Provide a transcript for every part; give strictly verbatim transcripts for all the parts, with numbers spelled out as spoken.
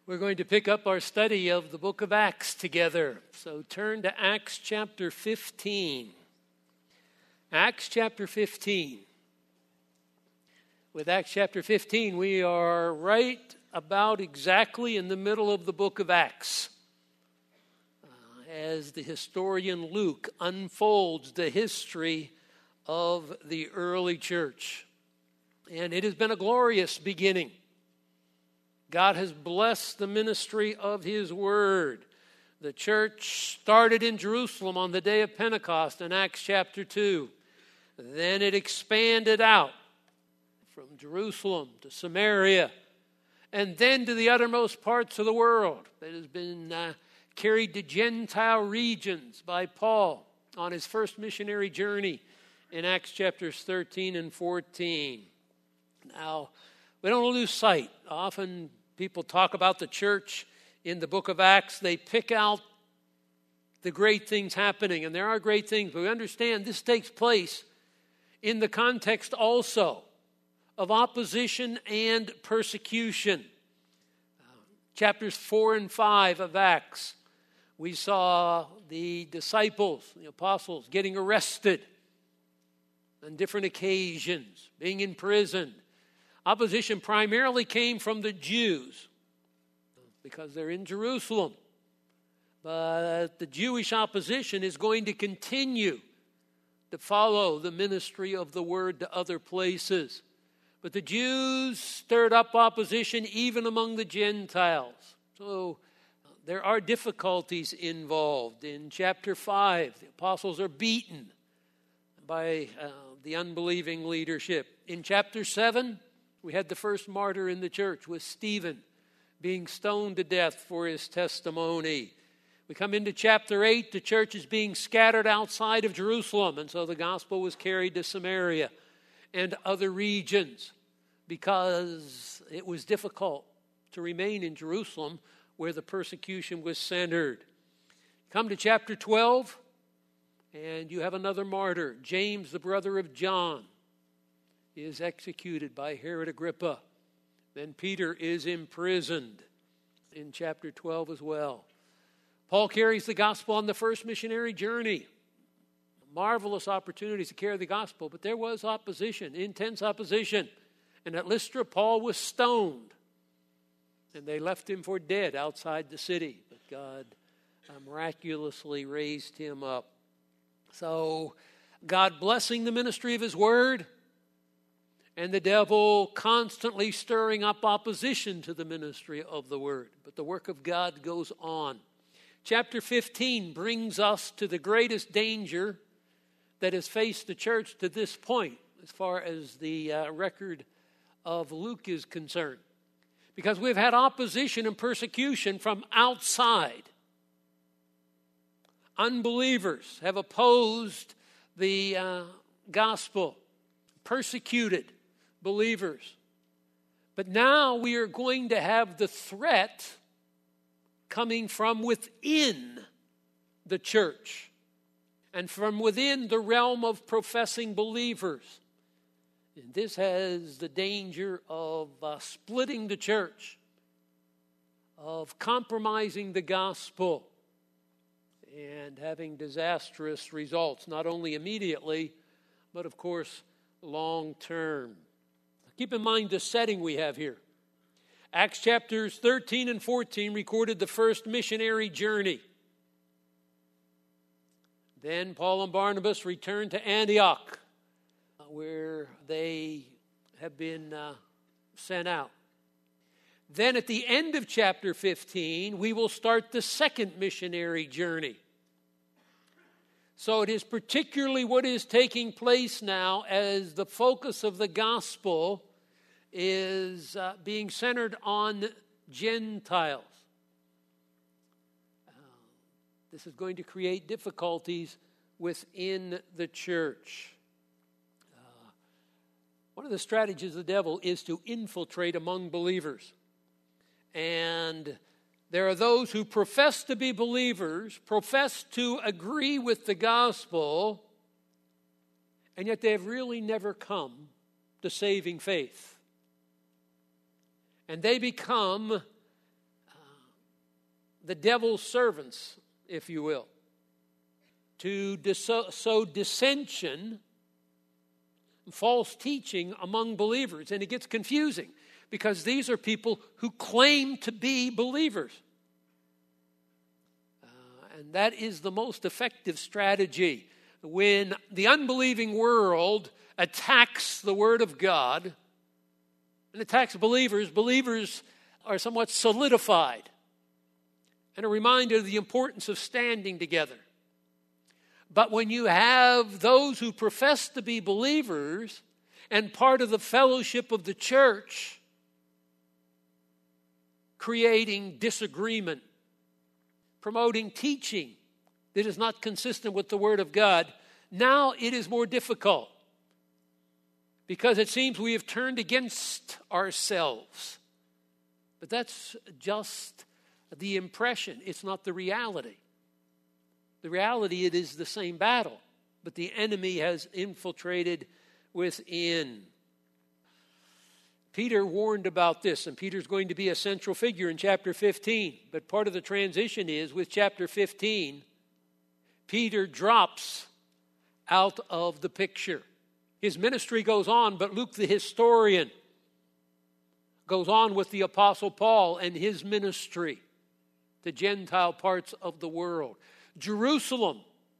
We're going to pick up our study of the book of Acts together. So turn to Acts chapter fifteen. Acts chapter fifteen. With Acts chapter fifteen, we are right about exactly in the middle of the book of Acts. Uh, as the historian Luke unfolds the history of the early church. And it has been a glorious beginning. God has blessed the ministry of His Word. The church started in Jerusalem on the day of Pentecost in Acts chapter two. Then it expanded out from Jerusalem to Samaria and then to the uttermost parts of the world. It has been uh, carried to Gentile regions by Paul on his first missionary journey in Acts chapters thirteen and fourteen. Now, we don't lose sight. Often people talk about the church in the book of Acts. They pick out the great things happening, and there are great things, but we understand this takes place in the context also of opposition and persecution. Uh, chapters four and five of Acts, we saw the disciples, the apostles, getting arrested on different occasions, being imprisoned. Opposition primarily came from the Jews because they're in Jerusalem. But the Jewish opposition is going to continue to follow the ministry of the word to other places. But the Jews stirred up opposition even among the Gentiles. So there are difficulties involved. In chapter five, the apostles are beaten by uh, the unbelieving leadership. In chapter seven, we had the first martyr in the church with Stephen being stoned to death for his testimony. We come into chapter eight, the church is being scattered outside of Jerusalem, and so the gospel was carried to Samaria and other regions because it was difficult to remain in Jerusalem where the persecution was centered. Come to chapter twelve, and you have another martyr, James, the brother of John, is executed by Herod Agrippa. Then Peter is imprisoned in chapter twelve as well. Paul carries the gospel on the first missionary journey. Marvelous opportunities to carry the gospel, but there was opposition, intense opposition. And at Lystra, Paul was stoned. And they left him for dead outside the city. But God uh, miraculously raised him up. So, God blessing the ministry of His Word, and the devil constantly stirring up opposition to the ministry of the Word. But the work of God goes on. Chapter fifteen brings us to the greatest danger that has faced the church to this point, as far as the uh, record of Luke is concerned. Because we've had opposition and persecution from outside. Unbelievers have opposed the uh, gospel, persecuted believers. But now we are going to have the threat coming from within the church and from within the realm of professing believers. And this has the danger of uh, splitting the church, of compromising the gospel, and having disastrous results, not only immediately, but of course, long term. Keep in mind the setting we have here. Acts chapters thirteen and fourteen recorded the first missionary journey. Then Paul and Barnabas returned to Antioch, where they have been uh, sent out. Then at the end of chapter fifteen, we will start the second missionary journey. So it is particularly what is taking place now as the focus of the gospel is uh, being centered on Gentiles. Uh, this is going to create difficulties within the church. Uh, one of the strategies of the devil is to infiltrate among believers. And there are those who profess to be believers, profess to agree with the gospel, and yet they have really never come to saving faith. And they become the devil's servants, if you will, to dis- sow dissension, false teaching among believers. And it gets confusing because these are people who claim to be believers. Uh, and that is the most effective strategy. When the unbelieving world attacks the Word of God and attacks believers, believers are somewhat solidified and a reminder of the importance of standing together. But when you have those who profess to be believers and part of the fellowship of the church creating disagreement, promoting teaching that is not consistent with the Word of God, now it is more difficult because it seems we have turned against ourselves. But that's just the impression. It's not the reality. The reality, it is the same battle, but the enemy has infiltrated within. Peter warned about this, and Peter's going to be a central figure in chapter fifteen. But part of the transition is, with chapter fifteen, Peter drops out of the picture. His ministry goes on, but Luke the historian goes on with the Apostle Paul and his ministry to Gentile parts of the world. Jerusalem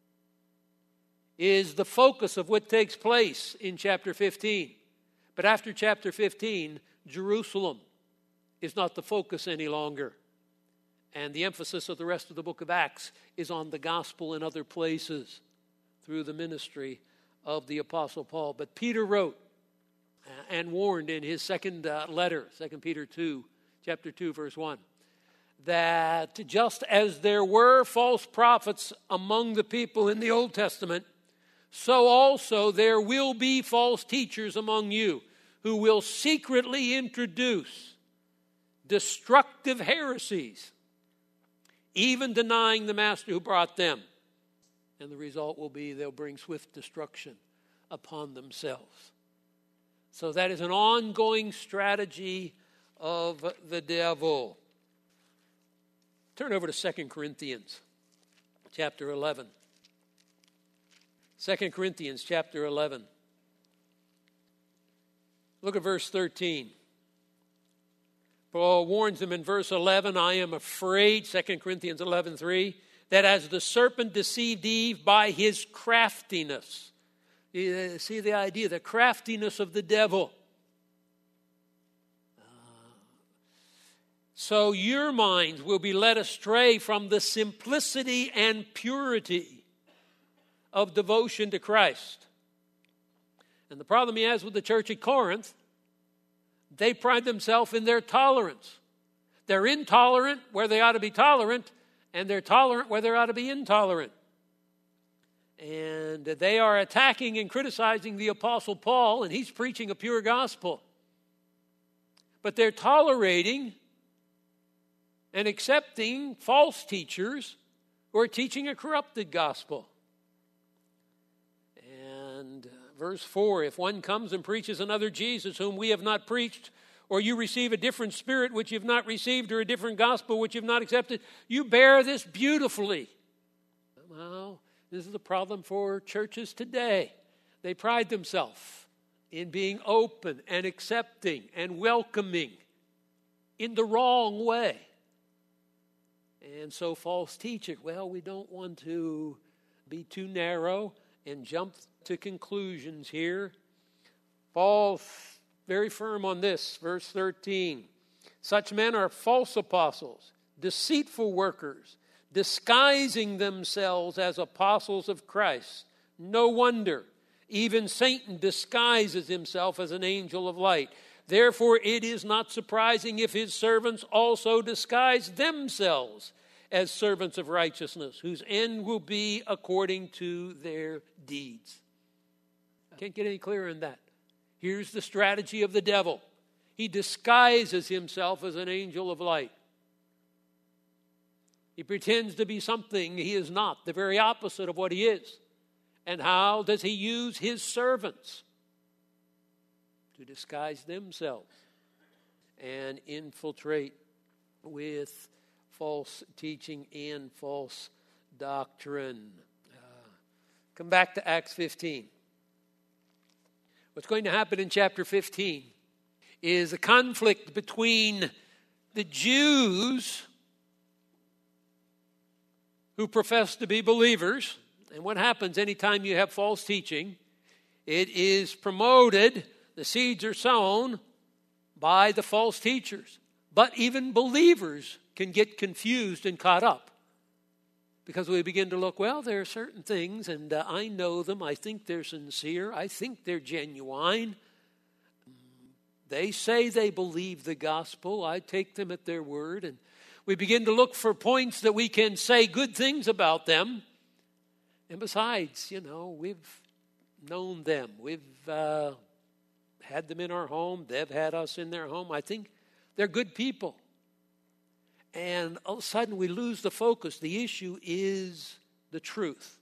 is the focus of what takes place in chapter fifteen. But after chapter fifteen, Jerusalem is not the focus any longer. And the emphasis of the rest of the book of Acts is on the gospel in other places through the ministry of the Apostle Paul. But Peter wrote and warned in his second uh, letter, Second Peter two, chapter two, verse one, that just as there were false prophets among the people in the Old Testament, so also there will be false teachers among you who will secretly introduce destructive heresies, even denying the master who brought them. And the result will be they'll bring swift destruction upon themselves. So that is an ongoing strategy of the devil. Turn over to Second Corinthians chapter eleven. Second Corinthians chapter eleven. Look at verse thirteen. Paul warns them in verse eleven, I am afraid, Second Corinthians eleven three, that as the serpent deceived Eve by his craftiness. You see the idea, the craftiness of the devil. So your minds will be led astray from the simplicity and purity of devotion to Christ. And the problem he has with the church at Corinth, they pride themselves in their tolerance. They're intolerant where they ought to be tolerant, and they're tolerant where they ought to be intolerant. And they are attacking and criticizing the Apostle Paul, and he's preaching a pure gospel. But they're tolerating and accepting false teachers who are teaching a corrupted gospel. And verse four, if one comes and preaches another Jesus whom we have not preached, or you receive a different spirit which you have not received, or a different gospel which you have not accepted, you bear this beautifully. Well, this is a problem for churches today. They pride themselves in being open and accepting and welcoming in the wrong way. And so false teachers, well, we don't want to be too narrow and jump to conclusions here. Paul's very firm on this, verse thirteen. Such men are false apostles, deceitful workers, disguising themselves as apostles of Christ. No wonder, even Satan disguises himself as an angel of light. Therefore, it is not surprising if his servants also disguise themselves as servants of righteousness, whose end will be according to their deeds. Can't get any clearer than that. Here's the strategy of the devil. He disguises himself as an angel of light. He pretends to be something he is not, the very opposite of what he is. And how does he use his servants? To disguise themselves and infiltrate with false teaching and false doctrine. Uh, come back to Acts fifteen. What's going to happen in chapter fifteen is a conflict between the Jews who profess to be believers. And what happens anytime you have false teaching? It is promoted, the seeds are sown by the false teachers. But even believers can get confused and caught up because we begin to look, well, there are certain things, and uh, I know them. I think they're sincere. I think they're genuine. They say they believe the gospel. I take them at their word. And we begin to look for points that we can say good things about them. And besides, you know, we've known them. We've uh, had them in our home. They've had us in their home. I think they're good people. And all of a sudden we lose the focus. The issue is the truth.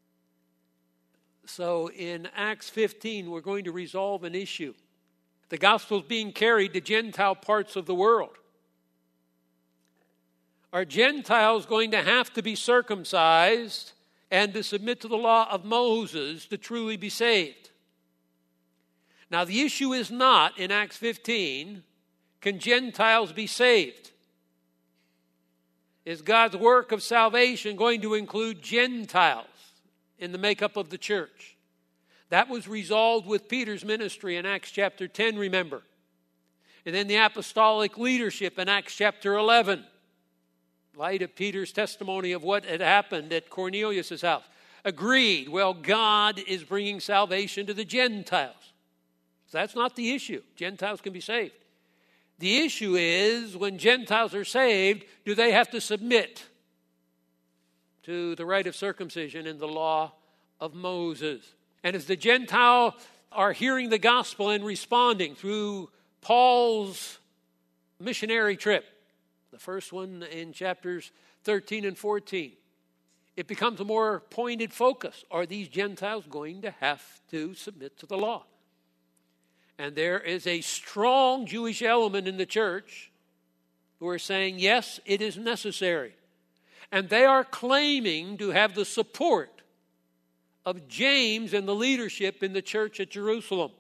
So in Acts fifteen, we're going to resolve an issue. The gospel is being carried to Gentile parts of the world. Are Gentiles going to have to be circumcised and to submit to the law of Moses to truly be saved? Now, the issue is not, in Acts fifteen, can Gentiles be saved? Is God's work of salvation going to include Gentiles in the makeup of the church? That was resolved with Peter's ministry in Acts chapter ten, remember. And then the apostolic leadership in Acts chapter eleven. In light of Peter's testimony of what had happened at Cornelius' house. Agreed, well, God is bringing salvation to the Gentiles. So that's not the issue. Gentiles can be saved. The issue is, when Gentiles are saved, do they have to submit to the rite of circumcision in the law of Moses? And as the Gentiles are hearing the gospel and responding through Paul's missionary trip, the first one in chapters thirteen and fourteen, it becomes a more pointed focus. Are these Gentiles going to have to submit to the law? And there is a strong Jewish element in the church who are saying, yes, it is necessary. And they are claiming to have the support of James and the leadership in the church at Jerusalem.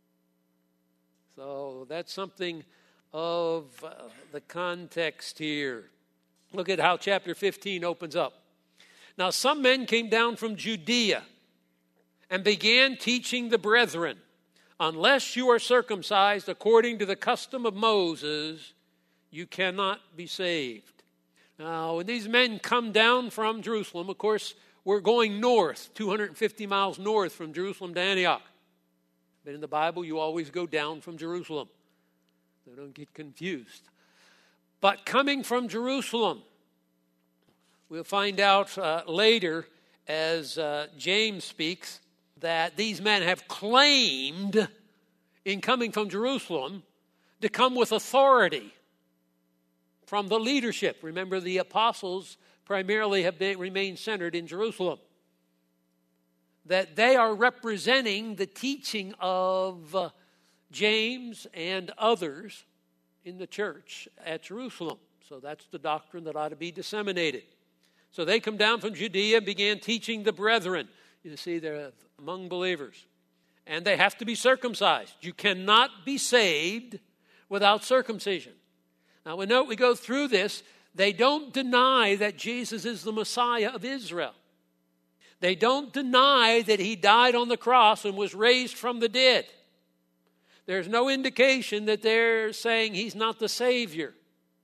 So that's something of uh, the context here. Look at how chapter fifteen opens up. Now some men came down from Judea and began teaching the brethren, unless you are circumcised according to the custom of Moses, you cannot be saved. Now, when these men come down from Jerusalem, of course, we're going north, two hundred fifty miles north from Jerusalem to Antioch. But in the Bible, you always go down from Jerusalem. So don't get confused. But coming from Jerusalem, we'll find out uh, later as uh, James speaks, that these men have claimed in coming from Jerusalem to come with authority from the leadership. Remember, the apostles primarily have been, remained centered in Jerusalem. That they are representing the teaching of uh, James and others in the church at Jerusalem. So that's the doctrine that ought to be disseminated. So they come down from Judea and began teaching the brethren. You see, they're among believers. And they have to be circumcised. You cannot be saved without circumcision. Now, we note we go through this. They don't deny that Jesus is the Messiah of Israel. They don't deny that he died on the cross and was raised from the dead. There's no indication that they're saying he's not the Savior.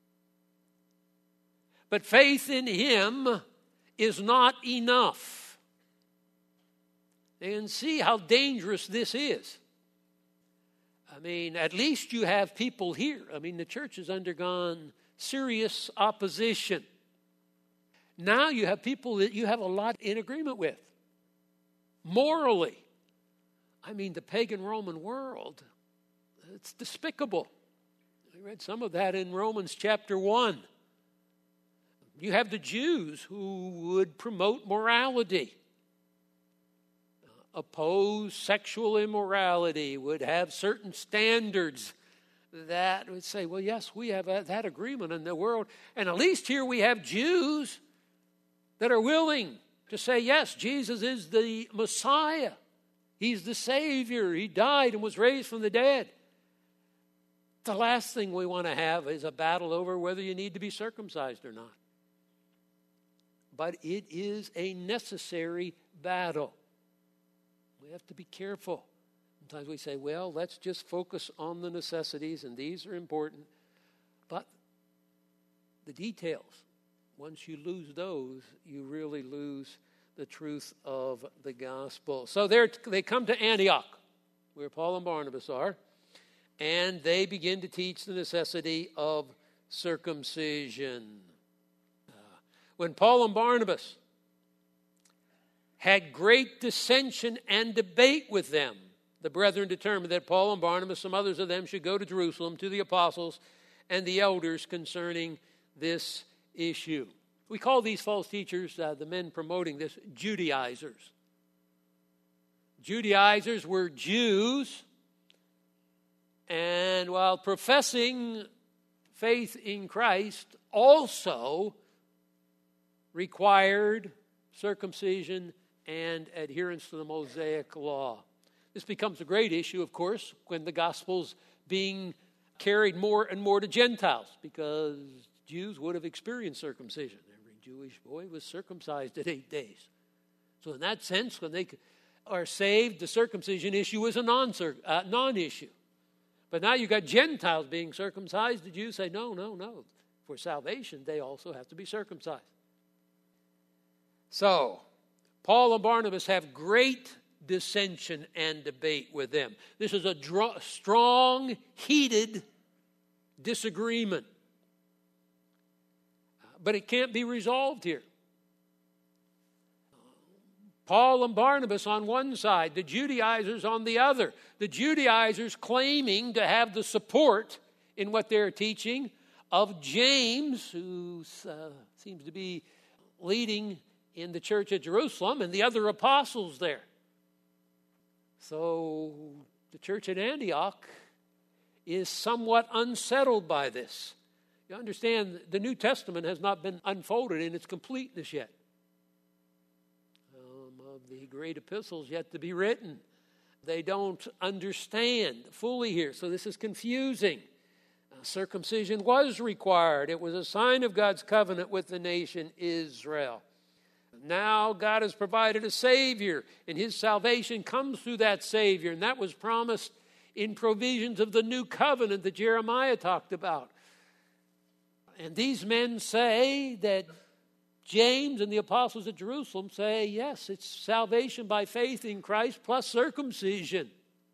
But faith in him is not enough. And see how dangerous this is. I mean, at least you have people here. I mean, the church has undergone serious opposition. Now you have people that you have a lot in agreement with. Morally. I mean, the pagan Roman world, it's despicable. I read some of that in Romans chapter one. You have the Jews who would promote morality, oppose sexual immorality, would have certain standards that would say, well, yes, we have a, that agreement in the world. And at least here we have Jews that are willing to say, yes, Jesus is the Messiah. He's the Savior. He died and was raised from the dead. The last thing we want to have is a battle over whether you need to be circumcised or not. But it is a necessary battle. We have to be careful. Sometimes we say, well, let's just focus on the necessities, and these are important. But the details, once you lose those, you really lose the truth of the gospel. So there they come to Antioch, where Paul and Barnabas are, and they begin to teach the necessity of circumcision. Uh, when Paul and Barnabas had great dissension and debate with them, the brethren determined that Paul and Barnabas, some others of them, should go to Jerusalem to the apostles and the elders concerning this issue. We call these false teachers, uh, the men promoting this, Judaizers. Judaizers were Jews, and while professing faith in Christ, also required circumcision and adherence to the Mosaic law. This becomes a great issue, of course, when the gospel's being carried more and more to Gentiles, because Jews would have experienced circumcision. Every Jewish boy was circumcised at eight days. So in that sense, when they are saved, the circumcision issue is a non uh, non-issue. But now you've got Gentiles being circumcised. The Jews say, no, no, no. For salvation, they also have to be circumcised. So, Paul and Barnabas have great dissension and debate with them. This is a dr- strong, heated disagreement. But it can't be resolved here. Paul and Barnabas on one side, the Judaizers on the other. The Judaizers claiming to have the support in what they're teaching of James, who uh, seems to be leading in the church at Jerusalem, and the other apostles there. So the church at Antioch is somewhat unsettled by this. You understand, the New Testament has not been unfolded in its completeness yet. The great epistles yet to be written. They don't understand fully here, so this is confusing. Uh, circumcision was required. It was a sign of God's covenant with the nation Israel. Now God has provided a Savior, and His salvation comes through that Savior, and that was promised in provisions of the new covenant that Jeremiah talked about. And these men say that James and the apostles at Jerusalem say, yes, it's salvation by faith in Christ plus circumcision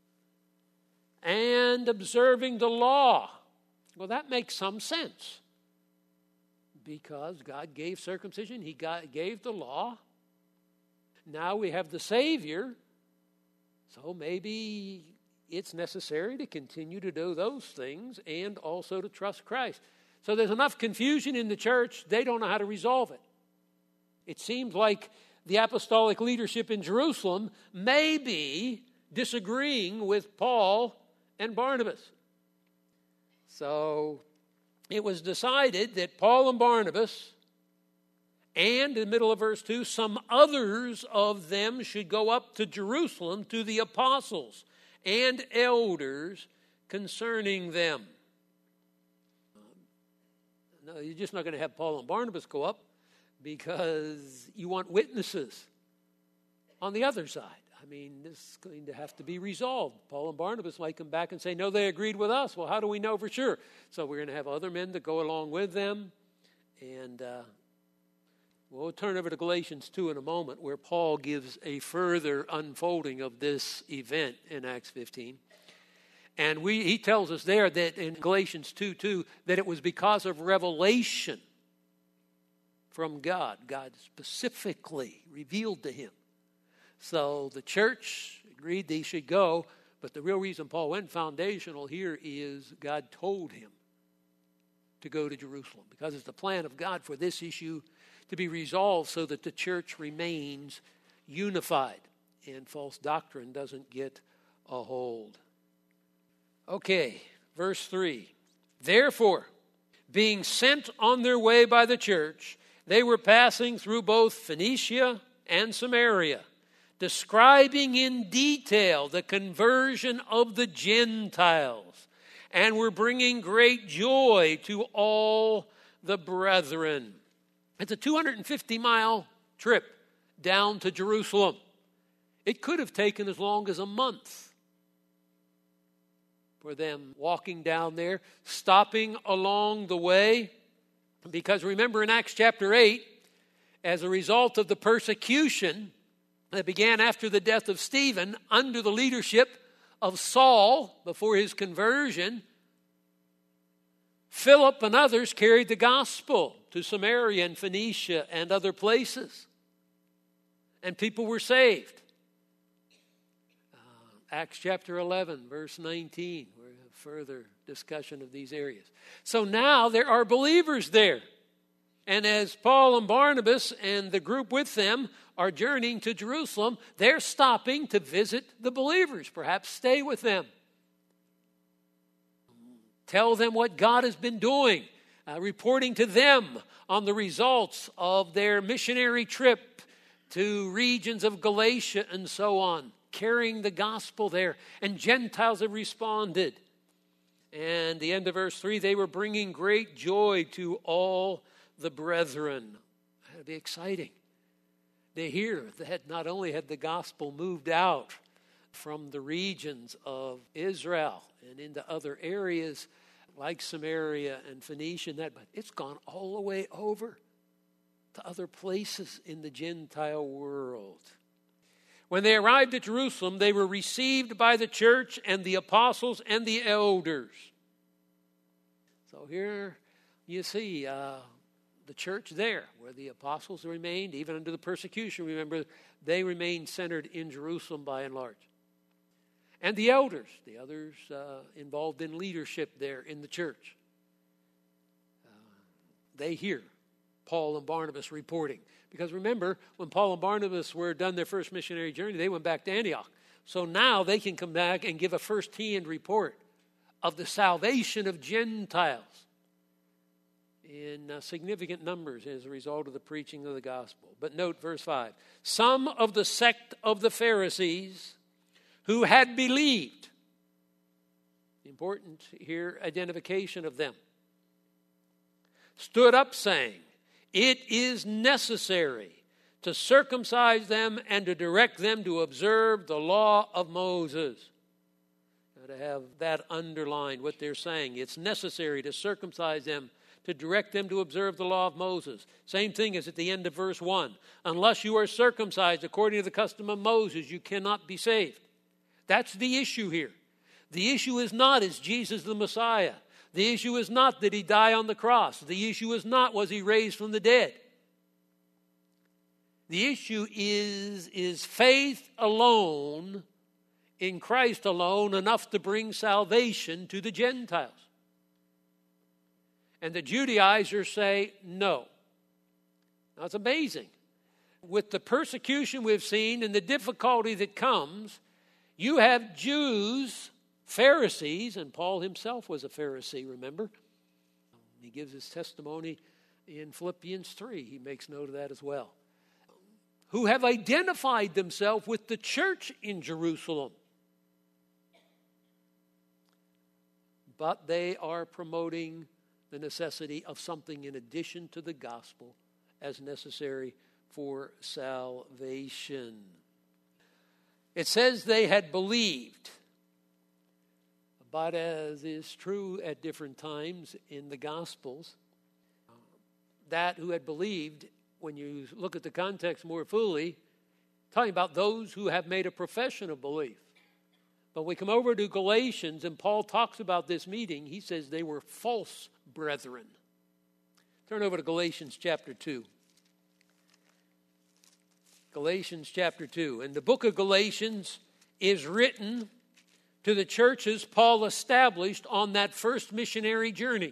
and observing the law. Well, that makes some sense because God gave circumcision. He got, gave the law. Now we have the Savior, so maybe it's necessary to continue to do those things and also to trust Christ. So there's enough confusion in the church, they don't know how to resolve it. It seems like the apostolic leadership in Jerusalem may be disagreeing with Paul and Barnabas. So it was decided that Paul and Barnabas, and in the middle of verse two, some others of them should go up to Jerusalem to the apostles and elders concerning them. No, you're just not going to have Paul and Barnabas go up, because you want witnesses on the other side. I mean, this is going to have to be resolved. Paul and Barnabas might come back and say, no, they agreed with us. Well, how do we know for sure? So we're going to have other men that go along with them. And uh, we'll turn over to Galatians two in a moment, where Paul gives a further unfolding of this event in Acts fifteen. And we, he tells us there that in Galatians two two, that it was because of revelation from God. God specifically revealed to him. So the church agreed they should go, but the real reason Paul went foundational here is God told him to go to Jerusalem, because it's the plan of God for this issue to be resolved so that the church remains unified and false doctrine doesn't get a hold. Okay, verse three. Therefore, being sent on their way by the church, they were passing through both Phoenicia and Samaria, describing in detail the conversion of the Gentiles, and were bringing great joy to all the brethren. It's a two hundred fifty mile trip down to Jerusalem. It could have taken as long as a month for them walking down there, stopping along the way. Because remember in Acts chapter eight, as a result of the persecution that began after the death of Stephen under the leadership of Saul before his conversion, Philip and others carried the gospel to Samaria and Phoenicia and other places. And people were saved. Uh, Acts chapter eleven, verse nineteen, we have further discussion of these areas. So now there are believers there. And as Paul and Barnabas and the group with them are journeying to Jerusalem, they're stopping to visit the believers, perhaps stay with them. Tell them what God has been doing, uh, reporting to them on the results of their missionary trip to regions of Galatia and so on, carrying the gospel there. And Gentiles have responded. And the end of verse three, they were bringing great joy to all the brethren. That'd be exciting. They hear that not only had the gospel moved out from the regions of Israel and into other areas like Samaria and Phoenicia and that, but it's gone all the way over to other places in the Gentile world. When they arrived at Jerusalem, they were received by the church and the apostles and the elders. So here you see uh, the church there, where the apostles remained, even under the persecution. Remember, they remained centered in Jerusalem by and large. And the elders, the others uh, involved in leadership there in the church. Uh, they hear Paul and Barnabas reporting. Because remember, when Paul and Barnabas were done their first missionary journey, they went back to Antioch. So now they can come back and give a first-hand report of the salvation of Gentiles in uh, significant numbers as a result of the preaching of the gospel. But note verse five. Some of the sect of the Pharisees who had believed. Important here, identification of them. Stood up saying, it is necessary to circumcise them and to direct them to observe the law of Moses. Got to have that underlined, what they're saying. It's necessary to circumcise them, to direct them to observe the law of Moses. Same thing as at the end of verse one. Unless you are circumcised according to the custom of Moses, you cannot be saved. That's the issue here. The issue is not, is Jesus the Messiah? The issue is not, did he die on the cross? The issue is not, was he raised from the dead? The issue is, is faith alone in Christ alone enough to bring salvation to the Gentiles? And the Judaizers say no. Now it's amazing. With the persecution we've seen and the difficulty that comes, you have Jews, Pharisees, and Paul himself was a Pharisee, remember? He gives his testimony in Philippians three. He makes note of that as well. Who have identified themselves with the church in Jerusalem. But they are promoting the necessity of something in addition to the gospel as necessary for salvation. It says they had believed, but as is true at different times in the Gospels, that who had believed, when you look at the context more fully, talking about those who have made a profession of belief. But we come over to Galatians, and Paul talks about this meeting. He says they were false brethren. Turn over to Galatians chapter two. Galatians chapter two. And the book of Galatians is written to the churches Paul established on that first missionary journey.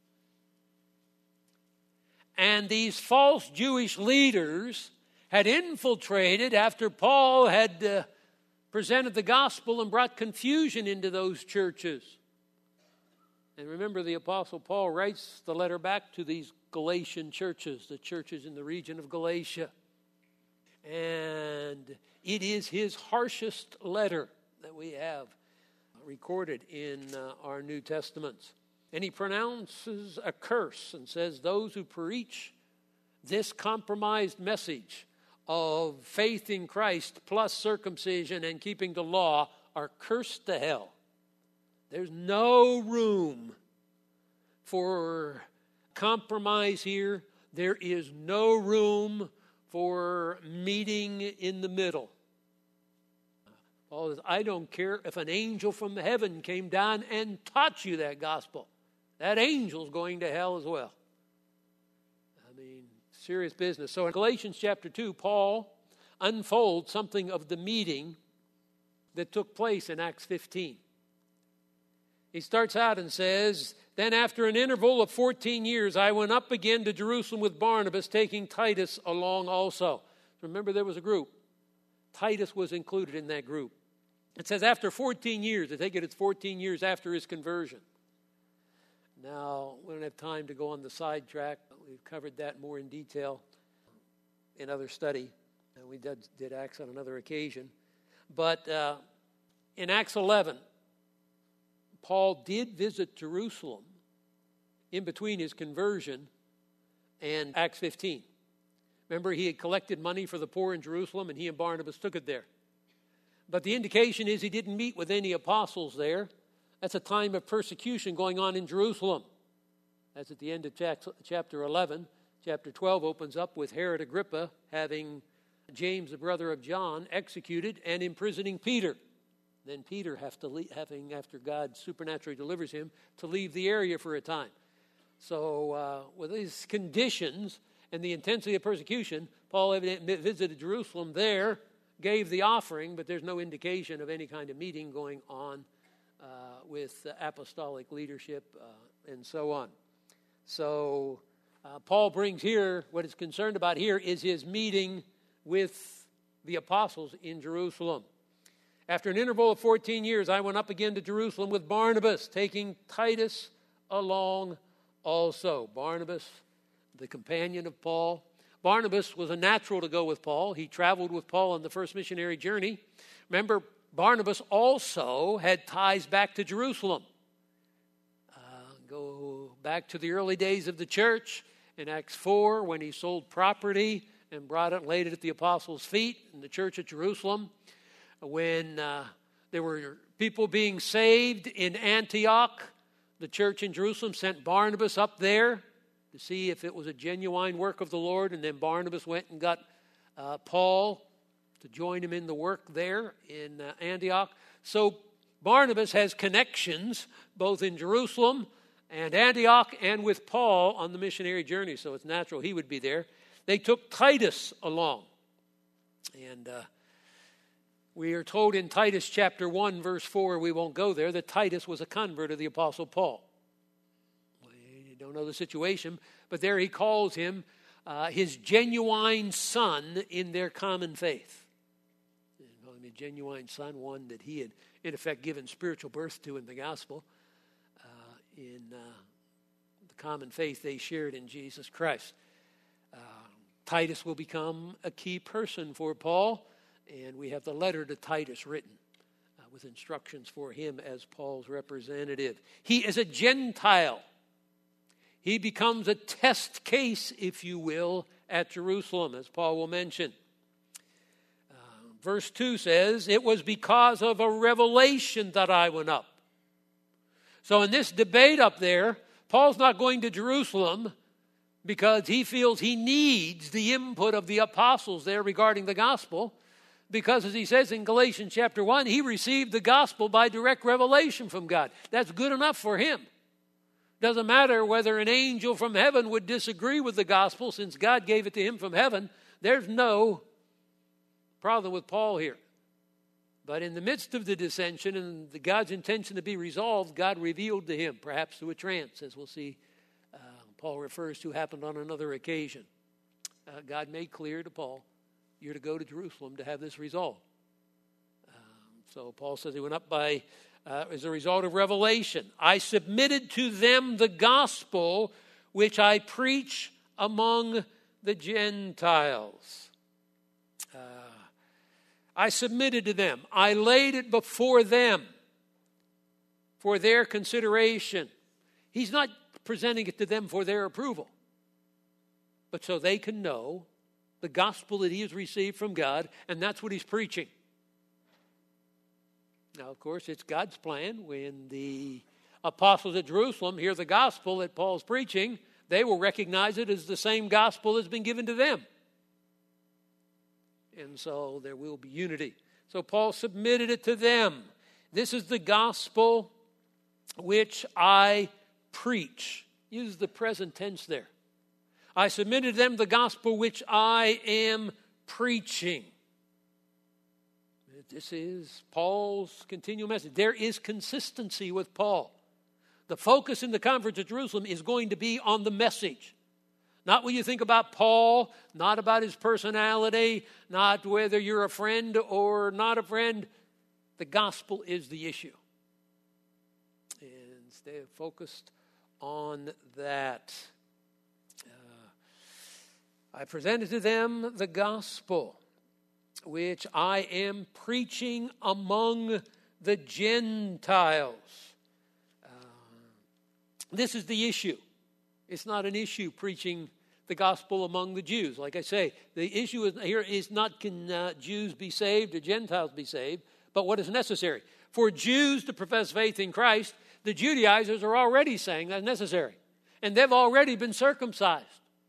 And these false Jewish leaders had infiltrated after Paul had uh, presented the gospel and brought confusion into those churches. And remember, the Apostle Paul writes the letter back to these Galatian churches, the churches in the region of Galatia. And it is his harshest letter that we have recorded in uh, our New Testaments. And he pronounces a curse and says, those who preach this compromised message of faith in Christ plus circumcision and keeping the law are cursed to hell. There's no room for compromise here. There is no room for meeting in the middle. Paul says, I don't care if an angel from heaven came down and taught you that gospel. That angel's going to hell as well. I mean, serious business. So in Galatians chapter two, Paul unfolds something of the meeting that took place in Acts fifteen. He starts out and says, then after an interval of fourteen years, I went up again to Jerusalem with Barnabas, taking Titus along also. Remember, there was a group. Titus was included in that group. It says after fourteen years, I take it it's fourteen years after his conversion. Now, we don't have time to go on the sidetrack. We've covered that more in detail in other study. And we did, did Acts on another occasion. But uh, in Acts eleven, Paul did visit Jerusalem in between his conversion and Acts fifteen. Remember, he had collected money for the poor in Jerusalem, and he and Barnabas took it there. But the indication is he didn't meet with any apostles there. That's a time of persecution going on in Jerusalem. That's at the end of chapter eleven. Chapter twelve opens up with Herod Agrippa having James, the brother of John, executed and imprisoning Peter. Then Peter, have to leave, having, after God supernaturally delivers him, to leave the area for a time. So uh, with these conditions and the intensity of persecution, Paul evidently visited Jerusalem there, gave the offering, but there's no indication of any kind of meeting going on uh, with uh, apostolic leadership uh, and so on. So uh, Paul brings here, what he's concerned about here is his meeting with the apostles in Jerusalem. After an interval of fourteen years, I went up again to Jerusalem with Barnabas, taking Titus along also. Barnabas, the companion of Paul. Barnabas was a natural to go with Paul. He traveled with Paul on the first missionary journey. Remember, Barnabas also had ties back to Jerusalem. Uh, go back to the early days of the church in Acts four when he sold property and brought it and laid it at the apostles' feet in the church at Jerusalem. When uh, there were people being saved in Antioch, the church in Jerusalem sent Barnabas up there to see if it was a genuine work of the Lord. And then Barnabas went and got uh, Paul to join him in the work there in uh, Antioch. So Barnabas has connections both in Jerusalem and Antioch and with Paul on the missionary journey. So it's natural he would be there. They took Titus along. And uh, we are told in Titus chapter one, verse four, we won't go there, that Titus was a convert of the Apostle Paul. We don't know the situation, but there he calls him uh, his genuine son in their common faith. He called him a genuine son, one that he had, in effect, given spiritual birth to in the gospel, uh, in uh, the common faith they shared in Jesus Christ. Uh, Titus will become a key person for Paul. And we have the letter to Titus written uh, with instructions for him as Paul's representative. He is a Gentile. He becomes a test case, if you will, at Jerusalem, as Paul will mention. Uh, verse two says, it was because of a revelation that I went up. So in this debate up there, Paul's not going to Jerusalem because he feels he needs the input of the apostles there regarding the gospel. Because as he says in Galatians chapter one, he received the gospel by direct revelation from God. That's good enough for him. Doesn't matter whether an angel from heaven would disagree with the gospel, since God gave it to him from heaven. There's no problem with Paul here. But in the midst of the dissension and the God's intention to be resolved, God revealed to him, perhaps through a trance, as we'll see uh, Paul refers to, happened on another occasion. Uh, God made clear to Paul, you're to go to Jerusalem to have this resolved. Um, so Paul says he went up by uh, as a result of revelation. I submitted to them the gospel which I preach among the Gentiles. Uh, I submitted to them. I laid it before them for their consideration. He's not presenting it to them for their approval, but so they can know the gospel that he has received from God, and that's what he's preaching. Now, of course, it's God's plan. When the apostles at Jerusalem hear the gospel that Paul's preaching, they will recognize it as the same gospel that's been given to them. And so there will be unity. So Paul submitted it to them. This is the gospel which I preach. Use the present tense there. I submitted to them the gospel which I am preaching. This is Paul's continual message. There is consistency with Paul. The focus in the conference at Jerusalem is going to be on the message. Not what you think about Paul, not about his personality, not whether you're a friend or not a friend. The gospel is the issue. And stay focused on that. Uh, I presented to them the gospel which I am preaching among the Gentiles. Uh, this is the issue. It's not an issue preaching the gospel among the Jews. Like I say, the issue is, here is not can uh, Jews be saved or Gentiles be saved, but what is necessary. For Jews to profess faith in Christ, the Judaizers are already saying that's necessary. And they've already been circumcised.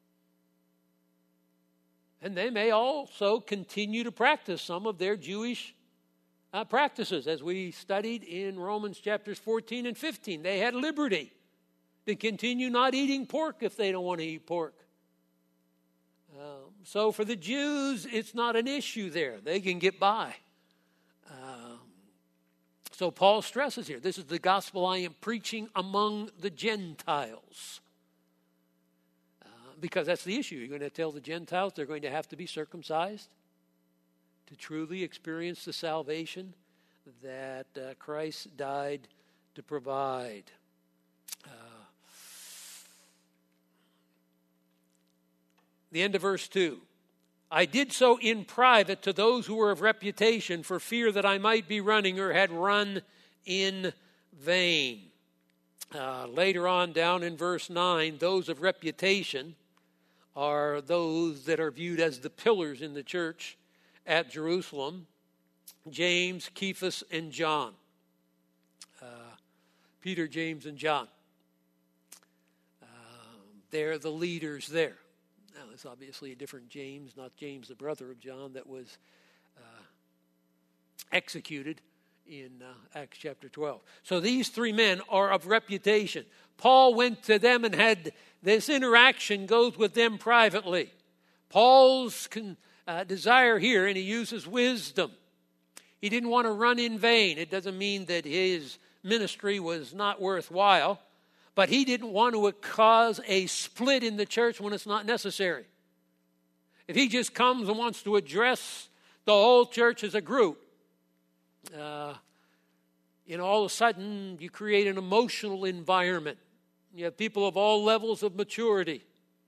And they may also continue to practice some of their Jewish uh, practices. As we studied in Romans chapters fourteen and fifteen, they had liberty to continue not eating pork if they don't want to eat pork. Um, so for the Jews, it's not an issue there. They can get by. Um, so Paul stresses here, this is the gospel I am preaching among the Gentiles. Because that's the issue. You're going to tell the Gentiles they're going to have to be circumcised to truly experience the salvation that uh, Christ died to provide. Uh, the end of verse two. I did so in private to those who were of reputation for fear that I might be running or had run in vain. Uh, later on down in verse nine, those of reputation are those that are viewed as the pillars in the church at Jerusalem: James, Cephas, and John. Uh, Peter, James, and John. Uh, they're the leaders there. Now, it's obviously a different James, not James, the brother of John, that was uh, executed in uh, Acts chapter twelve. So these three men are of reputation. Paul went to them and had this interaction, goes with them privately. Paul's con, uh, desire here, and he uses wisdom. He didn't want to run in vain. It doesn't mean that his ministry was not worthwhile, but he didn't want to cause a split in the church when it's not necessary. If he just comes and wants to address the whole church as a group, uh, you know, all of a sudden you create an emotional environment. You have people of all levels of maturity.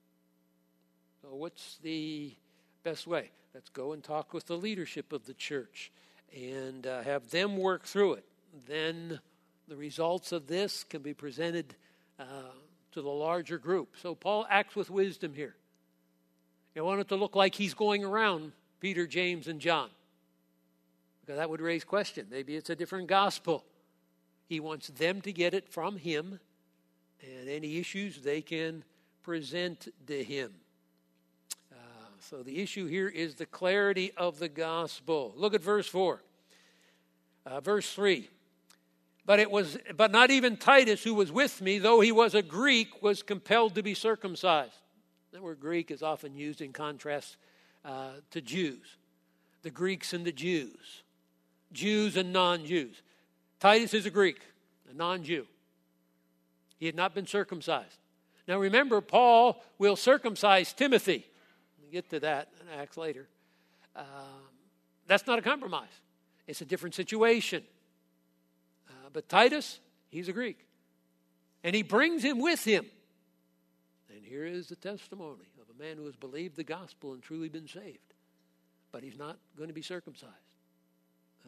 So what's the best way? Let's go and talk with the leadership of the church and uh, have them work through it. Then the results of this can be presented uh, to the larger group. So Paul acts with wisdom here. You want it to look like he's going around Peter, James, and John, because that would raise question. Maybe it's a different gospel. He wants them to get it from him, and any issues they can present to him. Uh, so the issue here is the clarity of the gospel. Look at verse four. Uh, verse three. But it was, but not even Titus, who was with me, though he was a Greek, was compelled to be circumcised. That word Greek is often used in contrast uh, to Jews. The Greeks and the Jews. Jews and non-Jews. Titus is a Greek, a non-Jew. He had not been circumcised. Now remember, Paul will circumcise Timothy. We'll get to that in Acts later. Um, that's not a compromise. It's a different situation. Uh, but Titus, he's a Greek. And he brings him with him. And here is the testimony of a man who has believed the gospel and truly been saved. But he's not going to be circumcised. Uh,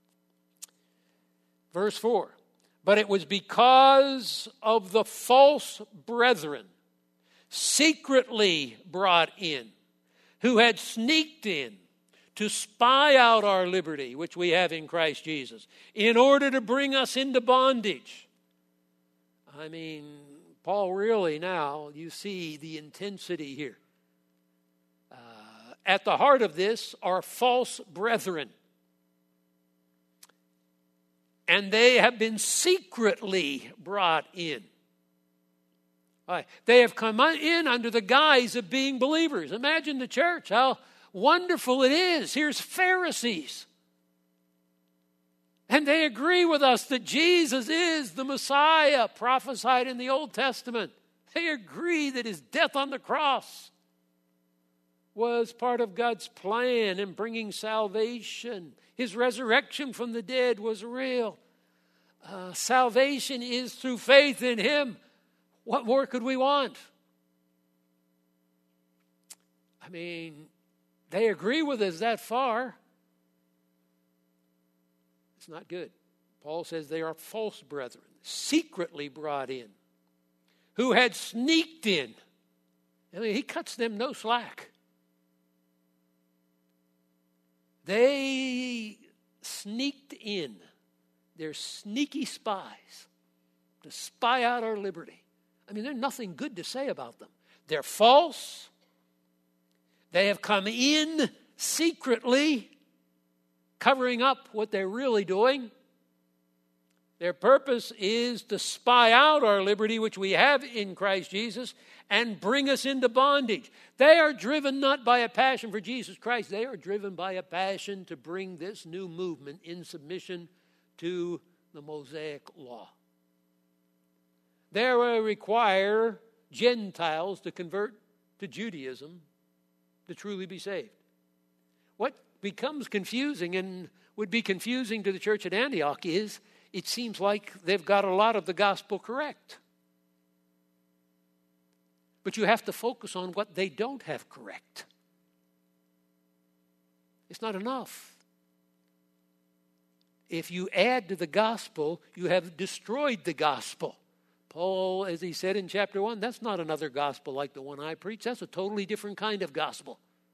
verse four. But it was because of the false brethren secretly brought in, who had sneaked in to spy out our liberty, which we have in Christ Jesus, in order to bring us into bondage. I mean, Paul really now, you see the intensity here. Uh, at the heart of this are false brethren. And they have been secretly brought in. Right. They have come in under the guise of being believers. Imagine the church, how wonderful it is. Here's Pharisees. And they agree with us that Jesus is the Messiah prophesied in the Old Testament. They agree that his death on the cross was part of God's plan in bringing salvation. His resurrection from the dead was real. Uh, salvation is through faith in him. What more could we want? I mean, they agree with us that far. It's not good. Paul says they are false brethren, secretly brought in, who had sneaked in. I mean, he cuts them no slack. They sneaked in. They're sneaky spies to spy out our liberty. I mean, there's nothing good to say about them. They're false. They have come in secretly, covering up what they're really doing. Their purpose is to spy out our liberty, which we have in Christ Jesus, and bring us into bondage. They are driven not by a passion for Jesus Christ. They are driven by a passion to bring this new movement in submission to the Mosaic law. They will require Gentiles to convert to Judaism to truly be saved. What becomes confusing and would be confusing to the church at Antioch is it seems like they've got a lot of the gospel correct. But you have to focus on what they don't have correct. It's not enough. If you add to the gospel, you have destroyed the gospel. Paul, as he said in chapter one, that's not another gospel like the one I preach. That's a totally different kind of gospel.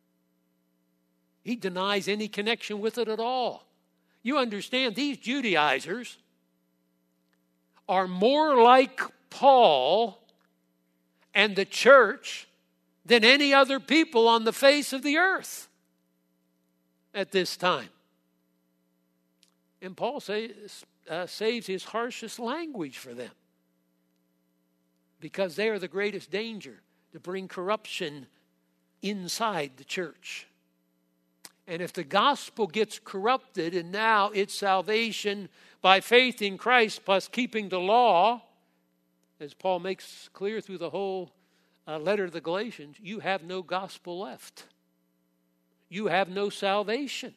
He denies any connection with it at all. You understand, these Judaizers are more like Paul and the church than any other people on the face of the earth at this time. And Paul say, uh, saves his harshest language for them because they are the greatest danger to bring corruption inside the church. And if the gospel gets corrupted and now it's salvation by faith in Christ plus keeping the law, as Paul makes clear through the whole uh, letter to the Galatians, you have no gospel left. You have no salvation.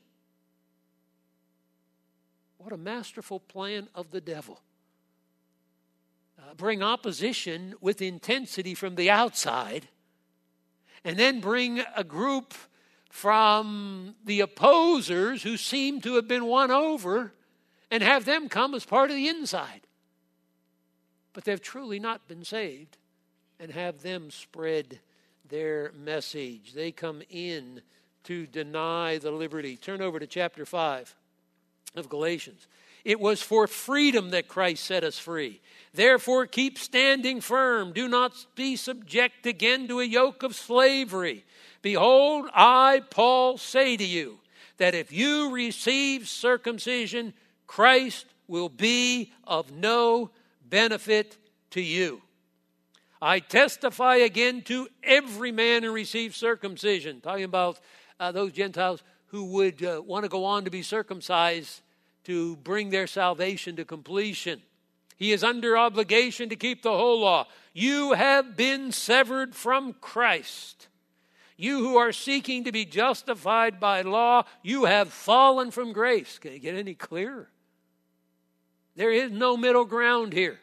What a masterful plan of the devil. Uh, bring opposition with intensity from the outside, and then bring a group from the opposers who seem to have been won over and have them come as part of the inside. But they've truly not been saved and have them spread their message. They come in to deny the liberty. Turn over to chapter five of Galatians. It was for freedom that Christ set us free. Therefore, keep standing firm. Do not be subject again to a yoke of slavery. Behold, I, Paul, say to you that if you receive circumcision, Christ will be of no benefit to you. I testify again to every man who receives circumcision. Talking about uh, those Gentiles who would uh, want to go on to be circumcised to bring their salvation to completion. He is under obligation to keep the whole law. You have been severed from Christ. You who are seeking to be justified by law, you have fallen from grace. Can it get any clearer? There is no middle ground here.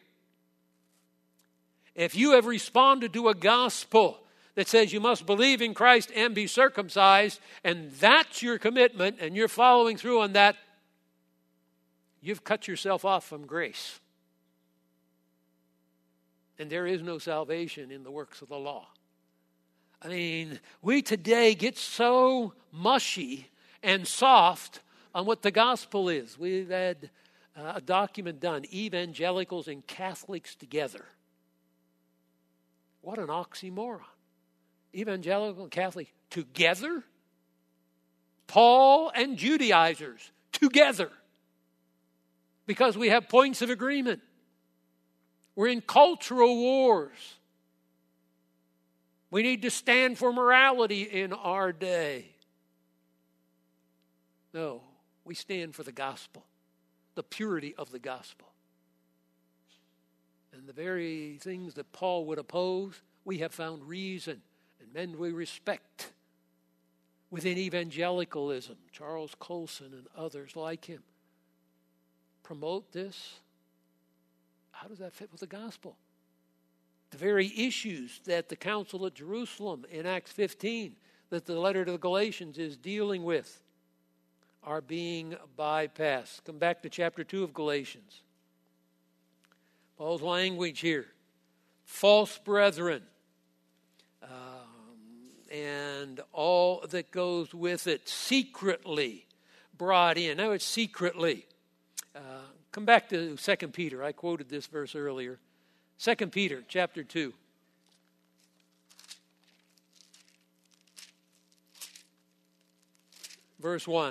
If you have responded to a gospel that says you must believe in Christ and be circumcised, and that's your commitment, and you're following through on that, you've cut yourself off from grace. And there is no salvation in the works of the law. I mean, we today get so mushy and soft on what the gospel is. We've had uh, a document done, Evangelicals and Catholics Together. What an oxymoron. Evangelical and Catholic together? Paul and Judaizers together. Because we have points of agreement. We're in cultural wars. We need to stand for morality in our day. No, we stand for the gospel, the purity of the gospel. And the very things that Paul would oppose, we have found reason and men we respect within evangelicalism. Charles Colson and others like him promote this. How does that fit with the gospel? The very issues that the Council at Jerusalem in Acts fifteen, that the letter to the Galatians is dealing with, are being bypassed. Come back to chapter two of Galatians. Paul's language here. False brethren. Um, and all that goes with it. Secretly brought in. Now it's secretly. Uh, come back to Second Peter. I quoted this verse earlier. Second Peter chapter two. Verse one.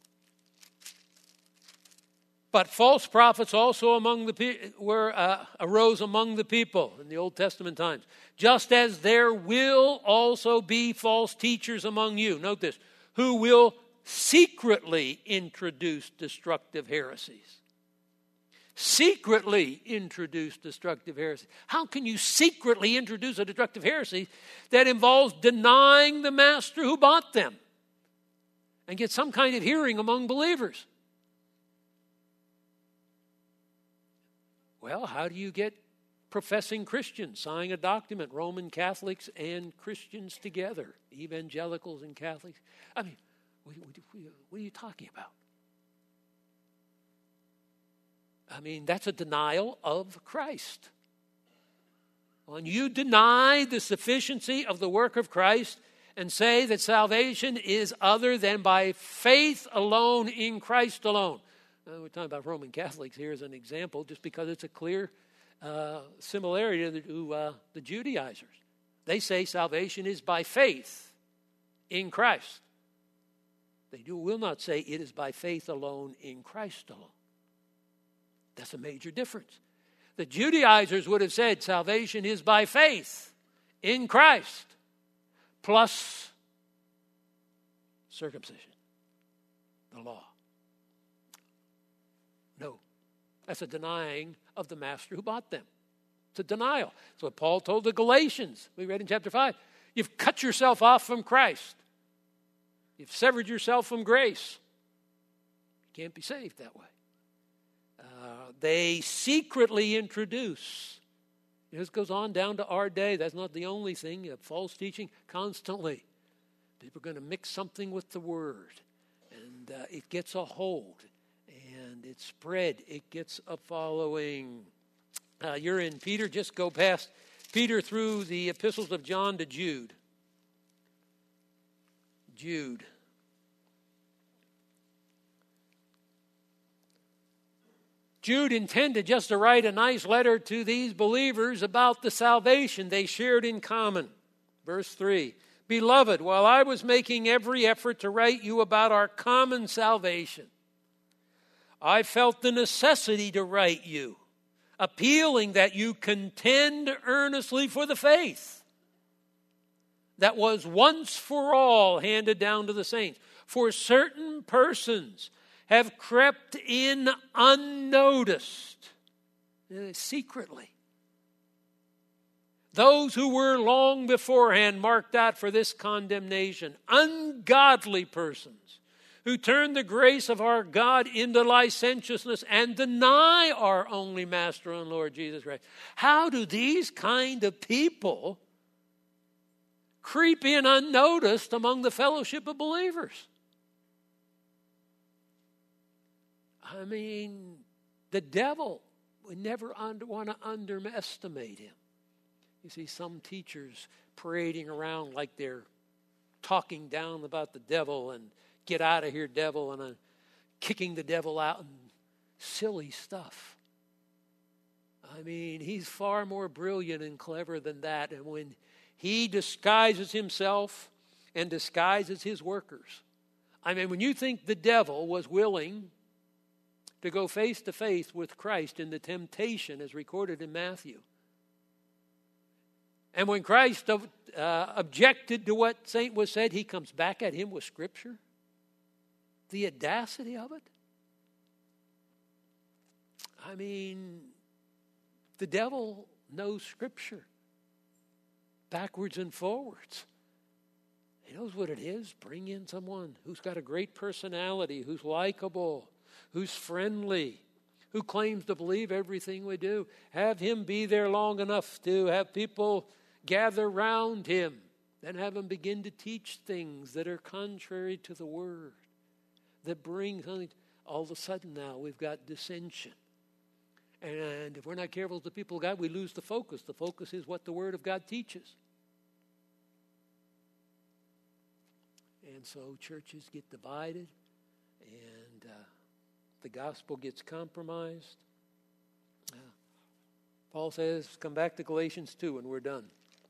But false prophets also among the pe- were uh, arose among the people in the Old Testament times, just as there will also be false teachers among you. Note this, who will secretly introduce destructive heresies. Secretly introduce destructive heresy. How can you secretly introduce a destructive heresy that involves denying the master who bought them and get some kind of hearing among believers? Well, how do you get professing Christians signing a document, Roman Catholics and Christians together, evangelicals and Catholics? I mean, what, what, what are you talking about? I mean, that's a denial of Christ. When you deny the sufficiency of the work of Christ and say that salvation is other than by faith alone in Christ alone. Now, we're talking about Roman Catholics here as an example, just because it's a clear uh, similarity to, the, to uh, the Judaizers. They say salvation is by faith in Christ. They do, will not say it is by faith alone in Christ alone. That's a major difference. The Judaizers would have said salvation is by faith in Christ plus circumcision, the law. No, that's a denying of the master who bought them. It's a denial. That's what Paul told the Galatians. We read in chapter five. You've cut yourself off from Christ. You've severed yourself from grace. You can't be saved that way. Uh, they secretly introduce. This goes on down to our day. That's not the only thing. You have false teaching constantly. People are going to mix something with the word. And uh, it gets a hold. And it's spread. It gets a following. Uh, you're in Peter. Just go past Peter through the epistles of John to Jude. Jude. Jude intended just to write a nice letter to these believers about the salvation they shared in common. Verse three. Beloved, while I was making every effort to write you about our common salvation, I felt the necessity to write you, appealing that you contend earnestly for the faith that was once for all handed down to the saints. For certain persons have crept in unnoticed, secretly. Those who were long beforehand marked out for this condemnation, ungodly persons who turn the grace of our God into licentiousness and deny our only Master and Lord Jesus Christ. How do these kind of people creep in unnoticed among the fellowship of believers? I mean, the devil, we never under, want to underestimate him. You see some teachers parading around like they're talking down about the devil and get out of here, devil, and uh, kicking the devil out and silly stuff. I mean, he's far more brilliant and clever than that. And when he disguises himself and disguises his workers, I mean, when you think the devil was willing to go face to face with Christ in the temptation as recorded in Matthew, and when Christ uh, objected to what Saint was said, he comes back at him with Scripture. The audacity of it. I mean, the devil knows Scripture backwards and forwards. He knows what it is. Bring in someone who's got a great personality, who's likable, who's friendly, who claims to believe everything we do. Have him be there long enough to have people gather round him. Then have him begin to teach things that are contrary to the Word, that bring something. All of a sudden now we've got dissension. And if we're not careful as the people of God, we lose the focus. The focus is what the Word of God teaches. And so churches get divided, and uh, the gospel gets compromised. Uh, Paul says, come back to Galatians two and we're done.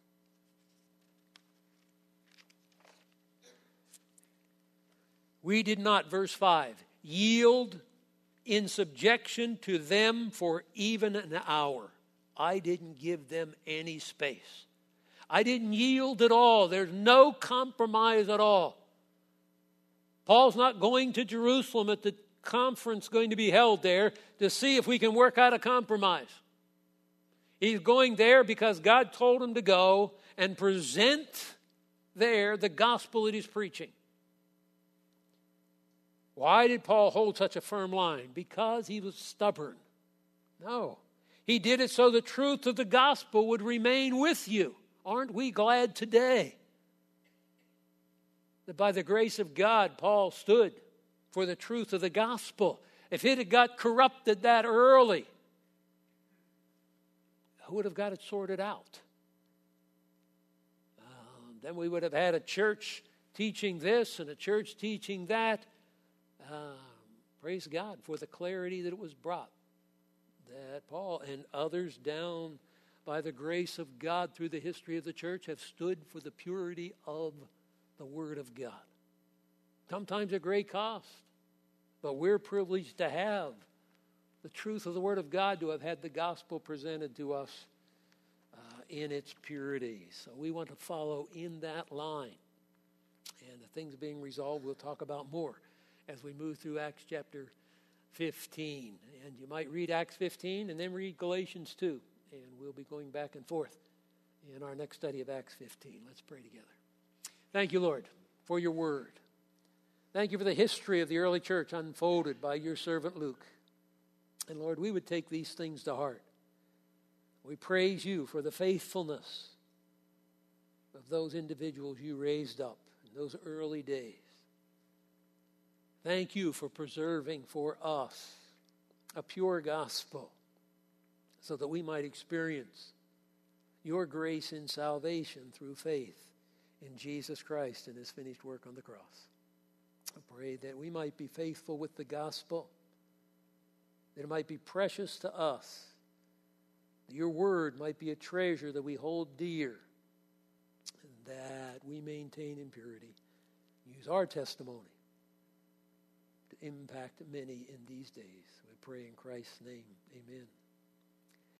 We did not, verse five, yield in subjection to them for even an hour. I didn't give them any space. I didn't yield at all. There's no compromise at all. Paul's not going to Jerusalem at the conference going to be held there to see if we can work out a compromise. He's going there because God told him to go and present there the gospel that he's preaching. Why did Paul hold such a firm line? Because he was stubborn. No. He did it so the truth of the gospel would remain with you. Aren't we glad today that by the grace of God, Paul stood for the truth of the gospel? If it had got corrupted that early, who would have got it sorted out? Uh, then we would have had a church teaching this and a church teaching that. Uh, praise God for the clarity that it was brought. That Paul and others down by the grace of God through the history of the church have stood for the purity of the Word of God. Sometimes at great cost. But we're privileged to have the truth of the Word of God, to have had the gospel presented to us uh, in its purity. So we want to follow in that line. And the things being resolved, we'll talk about more as we move through Acts chapter fifteen. And you might read Acts fifteen and then read Galatians two. And we'll be going back and forth in our next study of Acts fifteen. Let's pray together. Thank you, Lord, for your word. Thank you for the history of the early church unfolded by your servant Luke. And Lord, we would take these things to heart. We praise you for the faithfulness of those individuals you raised up in those early days. Thank you for preserving for us a pure gospel so that we might experience your grace in salvation through faith in Jesus Christ and his finished work on the cross. I pray that we might be faithful with the gospel, that it might be precious to us, that your word might be a treasure that we hold dear, and that we maintain in purity. Use our testimony to impact many in these days. We pray in Christ's name. Amen.